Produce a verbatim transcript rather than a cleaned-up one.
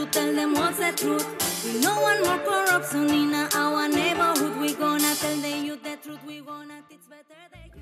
to tell them what's the truth. We no want more corruption in our neighborhood. We gonna tell the youth the truth. We gonna teach better. They...